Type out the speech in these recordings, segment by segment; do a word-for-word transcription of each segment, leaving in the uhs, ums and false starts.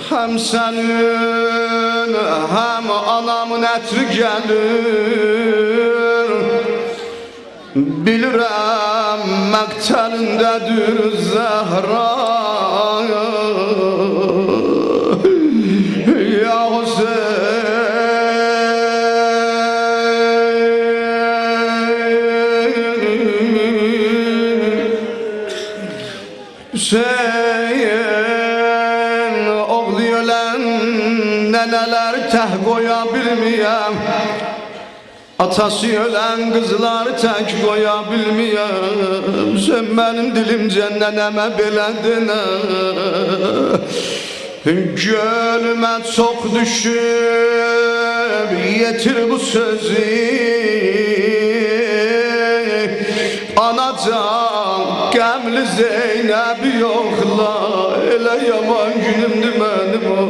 Hem senin hem anamın ətri gəlir. Bilirəm məqtəlindədir Zəhra. Ya Hüseyin, Hüseyin, oğlu ölən nənələr təh qoya bilməyəm. Atası ölən qızlar tək qoya bilməyəm. Sən mənim dilimcə nənəmə belədinə. Gölümə çox düşüb yetir bu sözü. Anacan qəmli Zeynəb yoxla. Elə yaman günümdür mənim o.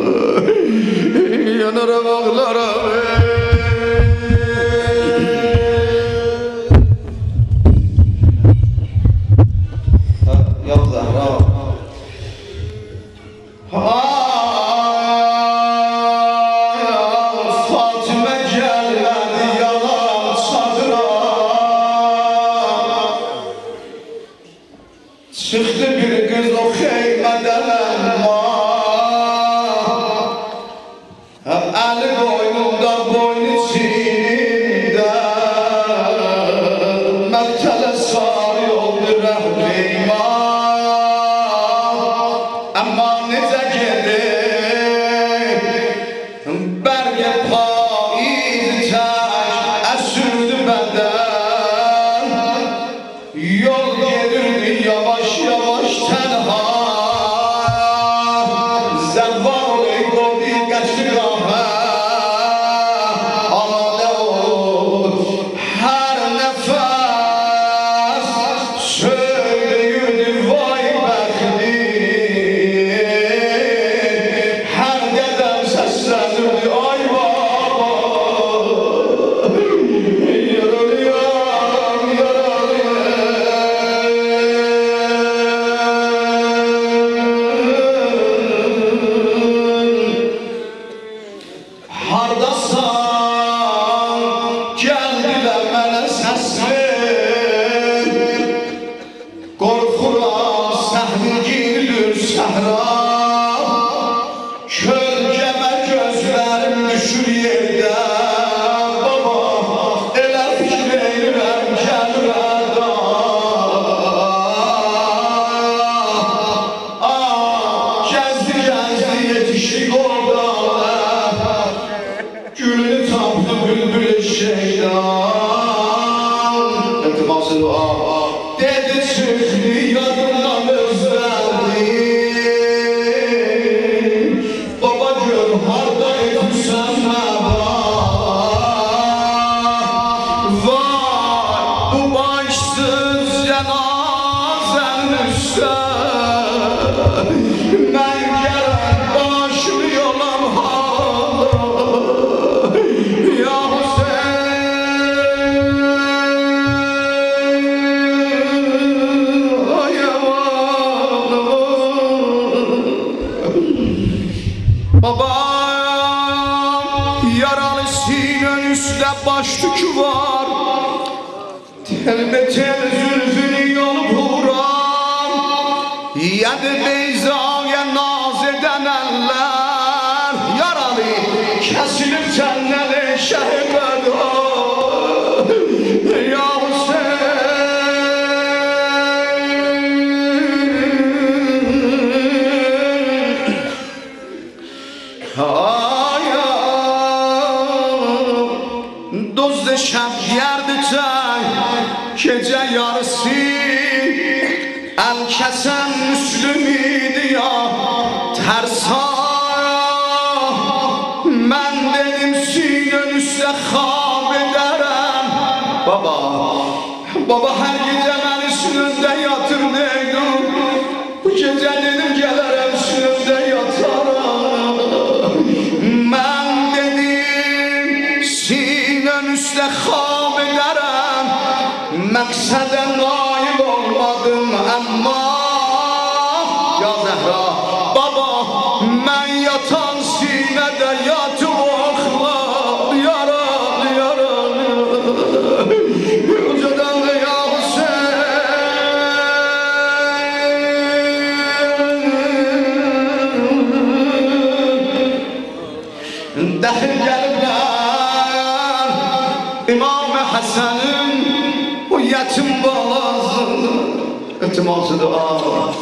Yanaram ağlaram. Çıktı bir kız o xeymeden emma. Eli boynunda boyun içinde. Məktələ sarı oldu rəhbeyman. Amma necə gedir bərgə paiz tək əsürdü bədən. Yol gedirdi yavaş yavaş tenha. Zevval eyqodi geçti rahə. Aladə ol her nefes. Söyleyirdi vay bəxti. Her qədəm səslənirdi ay baba. Yaralıyam, hardasan gəldilər mənə səslər. Qorxuram səhvi girilir səhra. Kölgəmə gözlərim düşür yerdən. Baba elə fikir edirəm gəlir əda. Gəzdi gəzdi yetişdik orada. Gülünü tapdı bülbül şeytan. İltiması dua. Dedi çıktı yadımdan özlerdi. Baba gör harda etmişsen məba. Vay bu başsız cenazenin üstə. Mən gələn başlıyolam hala. Ya Hüseyin, ay aman. Babam yaralı sinen üstə baş tükü var. Telme-tel zülfünü yolup vuran. Yedi beyzaya naz eden eller. Yaralı kesilip cenneli şehbeden. Ya Hüseyin, ayağım dozda şəb yerdi çay. Gece yarısı el kesen Müslüm idi ya tersa. Ben dedim sinen üstə xab ederim. Baba, baba her gece ben üstünde yatır neydim. Bu gece dedim gelirim üstünde yatarım. Ben dedim sinen üstə xab ederim. Məqsədə nail olmadım amma. Ya Zəhra, baba, mən iltiması dua.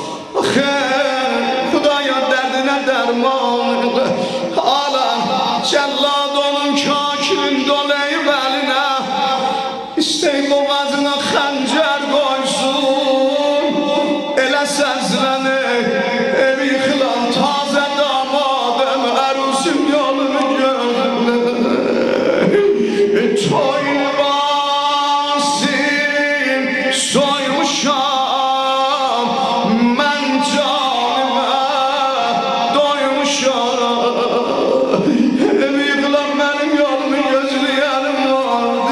Xudaya dərdinə dərman alan, cəllad onun kakirin dolayıb əlinə, istək boğazına xəncər qoysun, elə səzləni evi yıxılan tazə damadım, ərusim yolunu görürlər. Toy basim soymuşam, mən canimə doymuşam, evi yıxılan mənim yolumu gözləyənim vardı.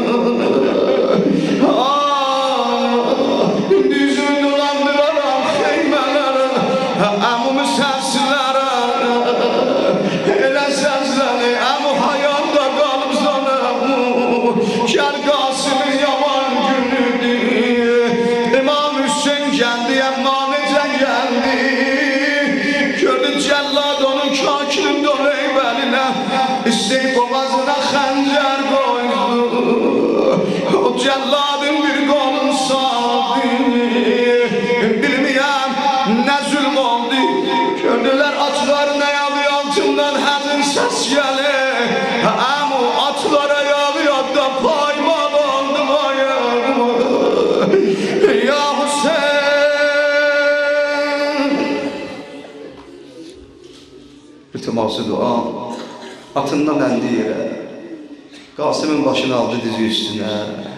Düzümü dolandıraram xeymələrə, əmumi səslərə, elə səsləni əmu hayanda qalıb zanəm, Kər Qasım'ın yaman günüdür. İmam Hüseyin gəldi, əmma necə gəldi, gördü cəllad onun kakirin dolayıb əlinə, istək boğazına xəncər qoydu, o cəlladın bir qolun sağdı, bilməyəm nə zülm oldu, gördülər atların ayağı altından həzin səs gəlir, əmu atlar ayağı yadda paymal oldu ayağıma, ya Hüseyin. İltiması dua, atından əndi yerə, Qasımın başını aldı dizi üstünə.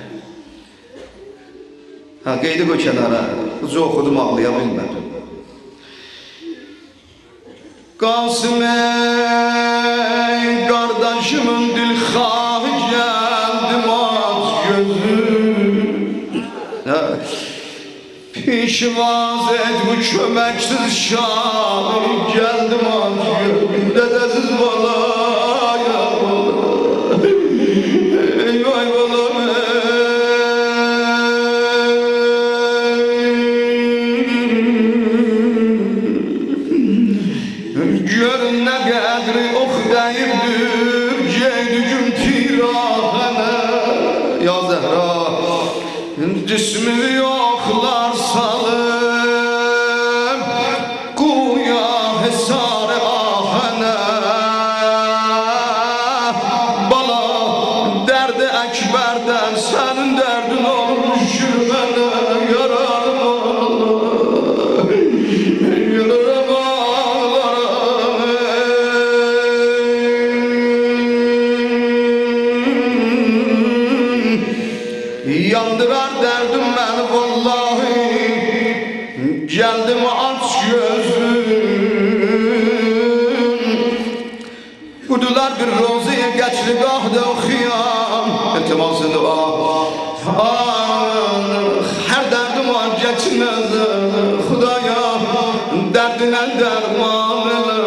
Ha, qeydi qoy kənara, ucu oxudum, ağlaya bilmədim. Qasım ey qardaşımın dilxahı gəldim aç gözüm, pişvaz et bu köməksiz şahı gəldim aç gözüm, dədəsiz balaya ey vay balam görün nə qədri ox dəyibdir, geydücüm tirahənə, ya Zəhra, cismini yoxlar salıb, quya hesarı ahənə, bala, dərdi əkbərdən, sənin dərdin olmuş mənə, yararım Allah, yararım Allah. Yandırar derdim beni vallahi, geldim aç gözüm, kudular bir roziye geçli gahde okuyam, iltiması dua. Her derdim var geçmez Xudaya, derdine derman ele,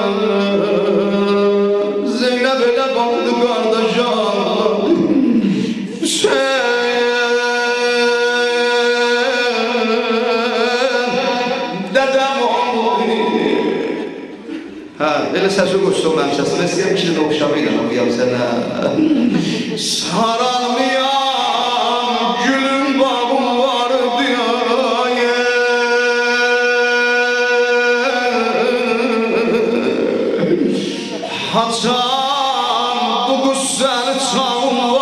Zeynep ele baktı kardeşim, Hüseyin elə səsi qoşsun mənim səsimə, istəyəm ki, də oxşamayla oxuyam sənə. Saralmayan gülün bağım var diye, haçan bu qüssəli çağım var.